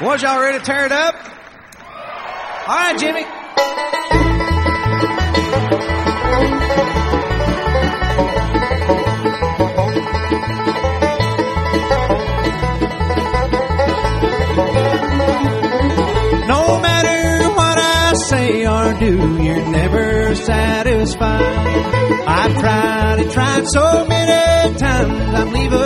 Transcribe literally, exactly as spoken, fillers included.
Was y'all ready to tear it up? All right, Jimmy. No matter what I say or do, you're never satisfied. I've tried and tried so many times, I'm leaving